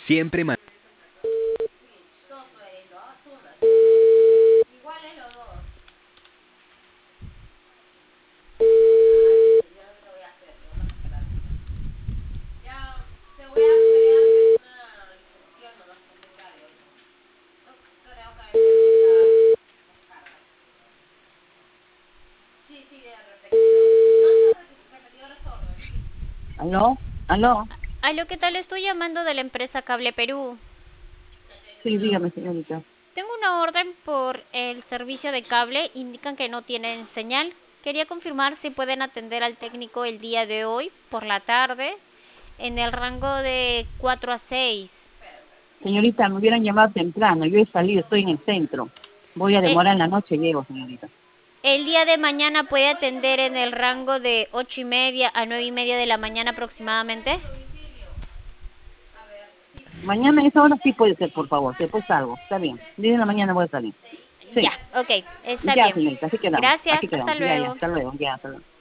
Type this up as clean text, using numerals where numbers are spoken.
Siempre ¿Aló? ¿Aló? Aló, ¿qué tal? Estoy llamando de la empresa Cable Perú. Sí, dígame, señorita. Tengo una orden por el servicio de cable. Indican que no tienen señal. Quería confirmar si pueden atender al técnico el día de hoy, por la tarde, en el rango de 4 a 6. Señorita, me hubieran llamado temprano. Yo he salido, estoy en el centro. Voy a Eh, demorar en la noche, llego, señorita. el día de mañana puede atender en el rango de 8:30 a 9:30 de la mañana aproximadamente. Mañana a esa hora sí puede ser, por favor. Después salgo. Está bien. 10 de la mañana voy a salir. Ya, Sí. ok, está Ya, bien. señorita, así quedamos. Gracias, Así hasta quedamos. Ya, ya. luego. Hasta luego. Ya, hasta luego.